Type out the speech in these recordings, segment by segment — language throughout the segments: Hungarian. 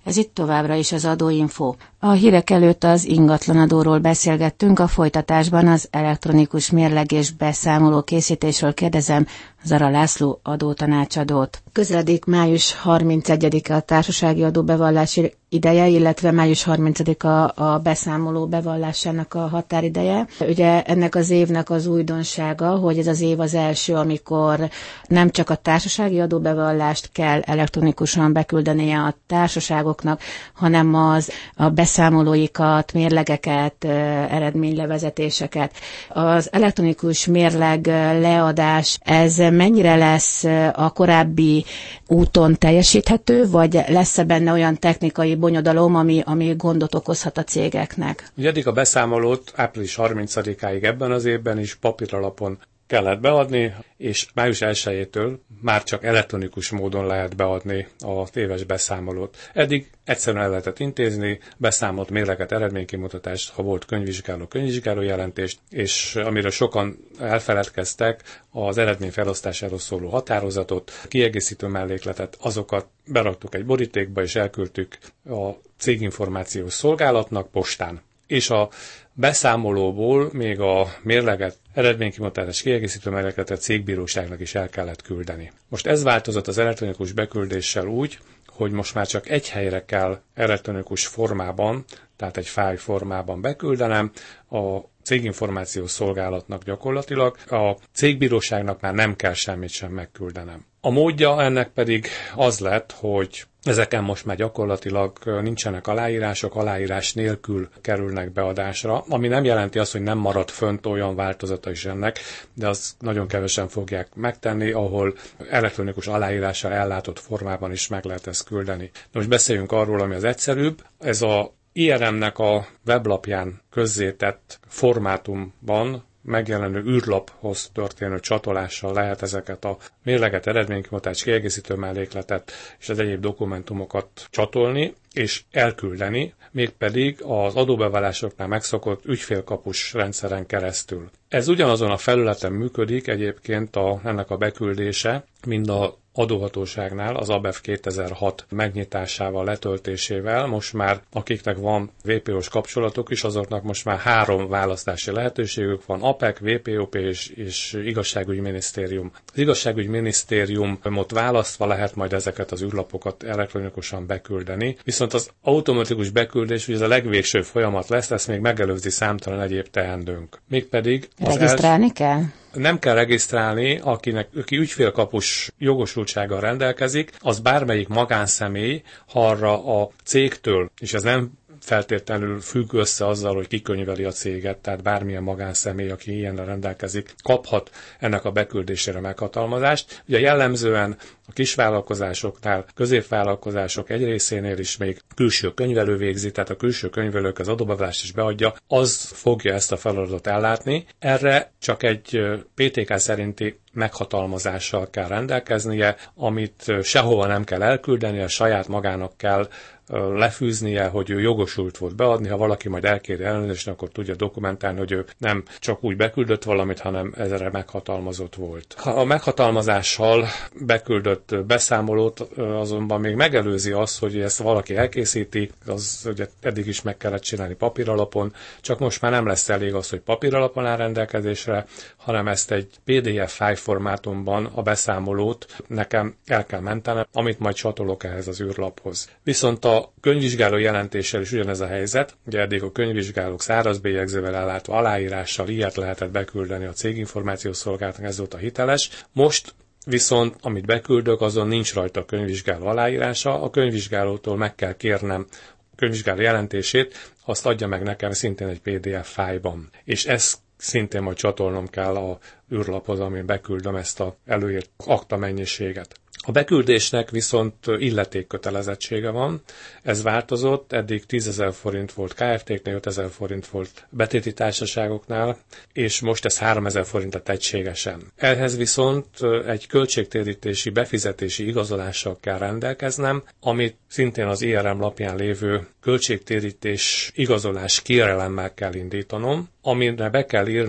Ez itt továbbra is az Adóinfo. A hírek előtt az ingatlanadóról beszélgettünk, a folytatásban az elektronikus mérleg és beszámoló készítésről kérdezem Zara László adótanácsadót. Közeledik május 31-e a társasági adóbevallási ideje, illetve május 30-a a beszámoló bevallásának a határideje. Ugye ennek az évnek az újdonsága, hogy ez az év az első, amikor nem csak a társasági adóbevallást kell elektronikusan beküldenie a társaságoknak, hanem a beszámolóikat, mérlegeket, eredménylevezetéseket. Az elektronikus mérleg leadás, ez mennyire lesz a korábbi úton teljesíthető, vagy lesz-e benne olyan technikai bonyodalom, ami gondot okozhat a cégeknek? Ugye eddig a beszámolót április 30-áig ebben az évben is papíralapon kellett beadni, és május 1-től már csak elektronikus módon lehet beadni az éves beszámolót. Eddig egyszerűen el lehetett intézni, beszámolt, mérleget, eredménykimutatást, ha volt könyvvizsgáló jelentést, és amiről sokan elfeledkeztek, az eredmény felosztásáról szóló határozatot, kiegészítő mellékletet, azokat beraktuk egy borítékba, és elküldtük a céginformációs szolgálatnak postán. És a beszámolóból még a mérleget, eredménykimutatás kiegészítő mellékletet cégbíróságnak is el kellett küldeni. Most ez változott az elektronikus beküldéssel úgy, hogy most már csak egy helyre kell elektronikus formában, tehát egy fájl formában beküldenem, a céginformációs szolgálatnak gyakorlatilag, a cégbíróságnak már nem kell semmit sem megküldenem. A módja ennek pedig az lett, hogy ezeken most már gyakorlatilag nincsenek aláírások, aláírás nélkül kerülnek beadásra, ami nem jelenti azt, hogy nem marad fönt olyan változata is ennek, de azt nagyon kevesen fogják megtenni, ahol elektronikus aláírással ellátott formában is meg lehet ezt küldeni. De most beszéljünk arról, ami az egyszerűbb. Ez a IRM-nek a weblapján közzétett formátumban megjelenő űrlaphoz történő csatolással lehet ezeket a mérleget, eredménykimutatás, kiegészítő mellékletet és az egyéb dokumentumokat csatolni és elküldeni, mégpedig az adóbevallásoknál megszokott ügyfélkapus rendszeren keresztül. Ez ugyanazon a felületen működik egyébként ennek a beküldése, mint a adóhatóságnál az ABEF 2006 megnyitásával, letöltésével. Most már akiknek van VPO-s kapcsolatok is, azoknak most már 3 választási lehetőségük van: APEC, VPOP és Igazságügyminisztérium. Az Igazságügyminisztériumot választva lehet majd ezeket az űrlapokat elektronikusan beküldeni, viszont az automatikus beküldés ugye ez a legvégső folyamat lesz, ezt még megelőzi számtalan egyéb teendőnk. Mégpedig regisztrálni kell? Nem kell regisztrálni, aki ügyfélkapus jogosultsággal rendelkezik, az bármelyik magánszemély, ha arra a cégtől, és ez nem feltétlenül függ össze azzal, hogy kikönyveli a céget, tehát bármilyen magánszemély, aki ilyennel rendelkezik, kaphat ennek a beküldésére meghatalmazást. Ugye jellemzően a kisvállalkozásoknál, középvállalkozások egy részénél is még külső könyvelő végzi, tehát a külső könyvelők az adóbevallást is beadja, az fogja ezt a feladatot ellátni. Erre csak egy PTK szerinti meghatalmazással kell rendelkeznie, amit sehova nem kell elküldeni, a saját magának kell lefűznie, hogy ő jogosult volt beadni, ha valaki majd elkéri ellenőrizni, akkor tudja dokumentálni, hogy ő nem csak úgy beküldött valamit, hanem ezre meghatalmazott volt. Ha a meghatalmazással beküldött beszámolót azonban még megelőzi az, hogy ezt valaki elkészíti, az ugye eddig is meg kellett csinálni papíralapon, csak most már nem lesz elég az, hogy papíralapon áll rendelkezésre, hanem ezt egy PDF fájl formátumban a beszámolót nekem el kell mentenem, amit majd csatolok ehhez az űrlaphoz. Viszont a könyvvizsgáló jelentéssel is ugyanez a helyzet, ugye eddig a könyvvizsgálók szárazbélyegzővel ellátva aláírással ilyet lehetett beküldeni a céginformációs szolgálatnak, ez volt a hiteles. Most viszont, amit beküldök, azon nincs rajta a könyvvizsgáló aláírása, a könyvvizsgálótól meg kell kérnem a könyvvizsgáló jelentését, azt adja meg nekem szintén egy PDF fájlban. És ezt szintén majd csatolnom kell a űrlaphoz, amin beküldöm ezt a előírt akta mennyiséget. A beküldésnek viszont illetékkötelezettsége van, ez változott, eddig 10 000 forint volt Kft-knél, 5 000 forint volt betéti társaságoknál, és most ez 3 000 forintot egységesen. Ehhez viszont egy költségtérítési, befizetési igazolással kell rendelkeznem, amit szintén az IRM lapján lévő költségtérítés igazolás kérelemmel kell indítanom, amire be kell írnom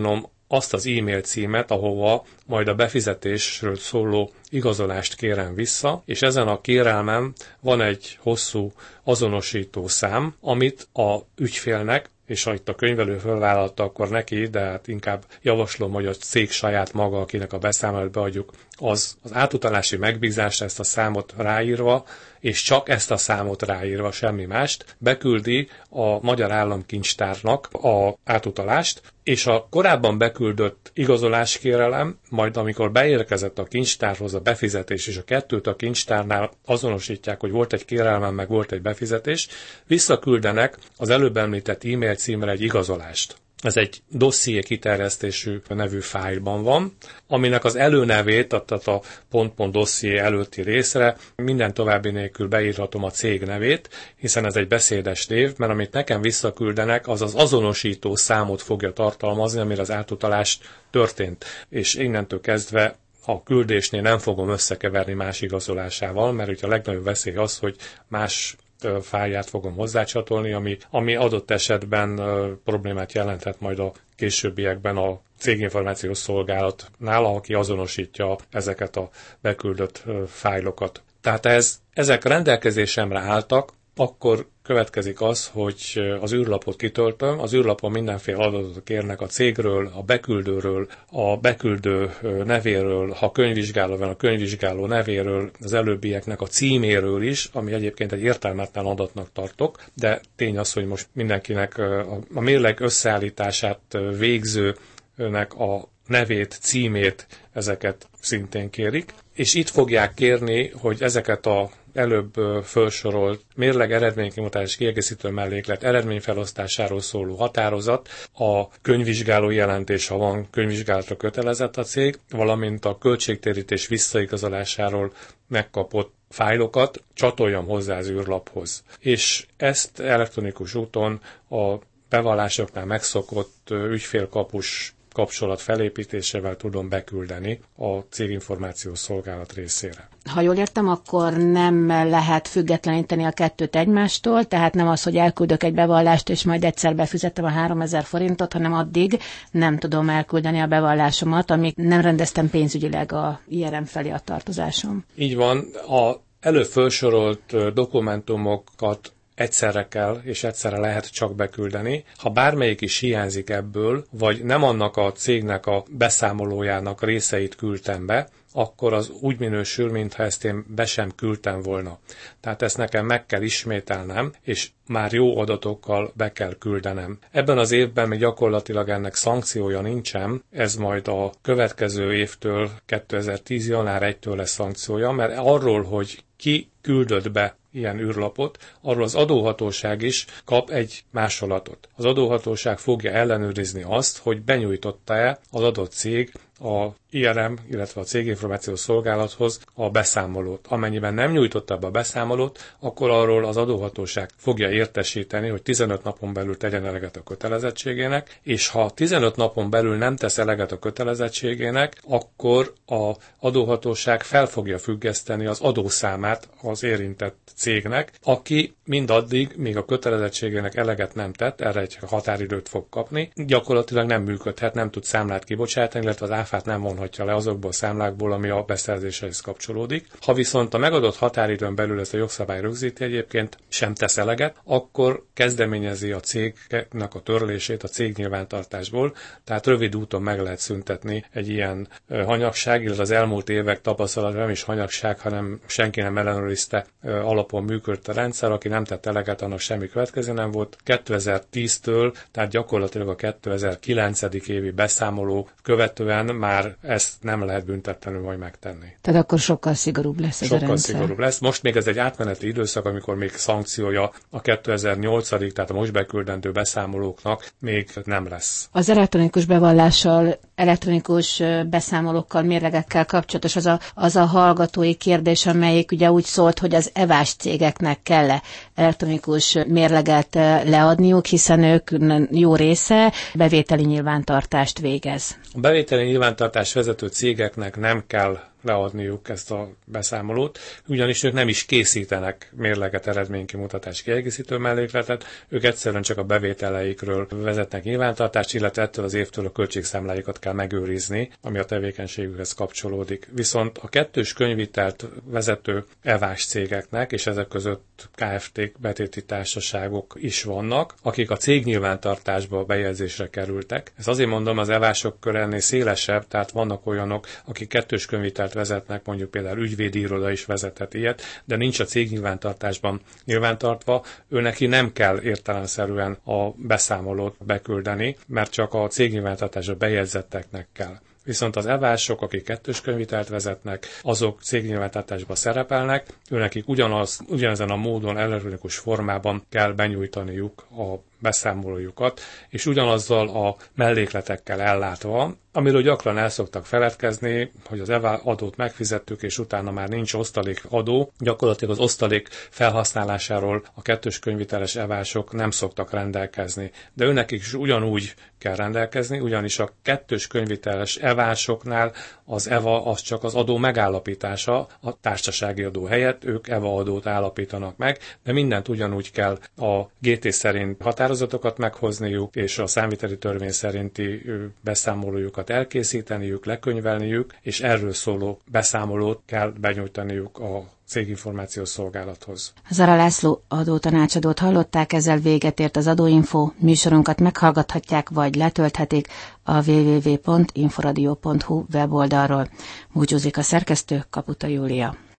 azt az e-mail címet, ahova majd a befizetésről szóló igazolást kérem vissza, és ezen a kérelmem van egy hosszú azonosító szám, amit a ügyfélnek, és ha itt a könyvelő fölvállalta, akkor neki, de hát inkább javaslom, hogy a cég saját maga, akinek a beszámolót beadjuk, az átutalási megbízást, ezt a számot ráírva, és csak ezt a számot ráírva, semmi mást, beküldi a Magyar Államkincstárnak a átutalást, és a korábban beküldött igazoláskérelem, majd amikor beérkezett a kincstárhoz a befizetés, és a kettőt a kincstárnál azonosítják, hogy volt egy kérelmem, meg volt egy befizetés, visszaküldenek az előbb említett e-mail címre egy igazolást. Ez egy dosszié kiterjesztésű nevű fájlban van, aminek az előnevét, tehát a dosszié előtti részre minden további nélkül beírhatom a cég nevét, hiszen ez egy beszédes név, mert amit nekem visszaküldenek, az az azonosító számot fogja tartalmazni, amire az átutalás történt. És innentől kezdve a küldésnél nem fogom összekeverni más igazolásával, mert ugye a legnagyobb veszély az, hogy más fájlját fogom hozzácsatolni, ami adott esetben problémát jelenthet majd a későbbiekben a céginformációs szolgálatnál, aki azonosítja ezeket a beküldött fájlokat. Tehát ezek rendelkezésemre álltak, akkor következik az, hogy az űrlapot kitöltöm, az űrlapon mindenféle adatot kérnek a cégről, a beküldőről, a beküldő nevéről, ha könyvvizsgáló van, a könyvvizsgáló nevéről, az előbbieknek a címéről is, ami egyébként egy értelmetlen adatnak tartok, de tény az, hogy most mindenkinek a mérleg összeállítását végzőnek a nevét, címét, ezeket szintén kérik, és itt fogják kérni, hogy ezeket a előbb felsorolt mérleg eredménykimutatás kiegészítő melléklet eredményfelosztásáról szóló határozat, a könyvvizsgáló jelentés, ha van könyvvizsgálatra kötelezett a cég, valamint a költségtérítés visszaigazolásáról megkapott fájlokat csatoljam hozzá az űrlaphoz. És ezt elektronikus úton a bevallásoknál megszokott ügyfélkapus kapcsolat felépítésével tudom beküldeni a céginformációs szolgálat részére. Ha jól értem, akkor nem lehet függetleníteni a kettőt egymástól, tehát nem az, hogy elküldök egy bevallást, és majd egyszer befizettem a 3000 forintot, hanem addig nem tudom elküldeni a bevallásomat, amíg nem rendeztem pénzügyileg a IRM felé a tartozásom. Így van, a előbb felsorolt dokumentumokat egyszerre kell, és egyszerre lehet csak beküldeni. Ha bármelyik is hiányzik ebből, vagy nem annak a cégnek a beszámolójának részeit küldtem be, akkor az úgy minősül, mintha ezt én be sem küldtem volna. Tehát ezt nekem meg kell ismételnem, és már jó adatokkal be kell küldenem. Ebben az évben még gyakorlatilag ennek szankciója nincsen, ez majd a következő évtől, 2010. január 1-től lesz szankciója, mert arról, hogy ki küldött be ilyen űrlapot, arról az adóhatóság is kap egy másolatot. Az adóhatóság fogja ellenőrizni azt, hogy benyújtotta-e az adott cég a IRM, illetve a céginformációs szolgálathoz a beszámolót. Amennyiben nem nyújtotta be a beszámolót, akkor arról az adóhatóság fogja értesíteni, hogy 15 napon belül tegyen eleget a kötelezettségének, és ha 15 napon belül nem tesz eleget a kötelezettségének, akkor az adóhatóság fel fogja függeszteni az adószámát az érintett cégnek, aki mindaddig, míg a kötelezettségének eleget nem tett, erre egy határidőt fog kapni, gyakorlatilag nem működhet, nem tud számlát kibocsátani, illetve az áfát nem vonhatja le azokból a számlákból, ami a beszerzéshez kapcsolódik. Ha viszont a megadott határidőn belül ezt a jogszabály rögzíti egyébként, sem tesz eleget, akkor kezdeményezi a cégnek a törlését a cégnyilvántartásból, tehát rövid úton meg lehet szüntetni egy ilyen hanyagság, illetve az elmúlt évek tapasztalat nem is hanyagság, hanem senki nem ellenőrizte alapon működött a rendszer, aki nem tett eleget, annak semmi következő nem volt. 2010-től, tehát gyakorlatilag a 2009. évi beszámoló követően már ezt nem lehet büntetlenül majd megtenni. Tehát akkor sokkal szigorúbb lesz ez a rendszer. Sokkal szigorúbb lesz. Most még ez egy átmeneti időszak, amikor még szankciója a 2008. tehát a most beküldendő beszámolóknak még nem lesz. Az elektronikus bevallással, elektronikus beszámolókkal, mérlegekkel kapcsolatos az a hallgatói kérdés, amelyik ugye úgy szólt, hogy az evás cégeknek kell elektronikus mérleget leadniuk, hiszen ők jó része bevételi nyilvántartást végez. A bevételi nyilvántartás vezető cégeknek nem kell leadniuk ezt a beszámolót, ugyanis ők nem is készítenek mérleget, eredménykimutatás, kiegészítő mellékletet, ők egyszerűen csak a bevételeikről vezetnek nyilvántartást, illetve ettől az évtől a költségszámláikat kell megőrizni, ami a tevékenységükhez kapcsolódik. Viszont a kettős könyvvitelt vezető evás cégeknek, és ezek között Kft. Betéti társaságok is vannak, akik a cégnyilvántartásba bejegyzésre kerültek. Ezt azért mondom, az evások kör ennél szélesebb, tehát vannak olyanok, akik kettős könyvvitelt vezetnek, mondjuk például ügyvédi iroda is vezetett ilyet, de nincs a cégnyilvántartásban nyilvántartva, neki nem kell értelemszerűen a beszámolót beküldeni, mert csak a cégnyilvántartásra bejegyzetteknek kell. Viszont az evások, akik kettős könyvvitelt vezetnek, azok cégnyilvántartásban szerepelnek, őnekik ugyanezen a módon elektronikus formában kell benyújtaniuk a beszámolójukat, és ugyanazzal a mellékletekkel ellátva, amiről gyakran el szoktak feledkezni, hogy az EVA adót megfizettük, és utána már nincs osztalék adó. Gyakorlatilag az osztalék felhasználásáról a kettős könyvviteles evások nem szoktak rendelkezni. De őnekik is ugyanúgy kell rendelkezni, ugyanis a kettős könyvviteles evásoknál az EVA az csak az adó megállapítása, a társasági adó helyett ők EVA adót állapítanak meg, de mindent ugyanúgy kell a GT szerint határozatokat meghozniuk, és a számviteli törvény szerinti beszámolójukat elkészíteniük, lekönyvelniük, és erről szóló beszámolót kell benyújtaniuk a Céginformációs Szolgálathoz. Zara László adótanácsadót hallották, ezzel véget ért az Adóinfo. Műsorunkat meghallgathatják, vagy letölthetik a www.inforadio.hu weboldalról. Búcsúzik a szerkesztő, Kaputa Júlia.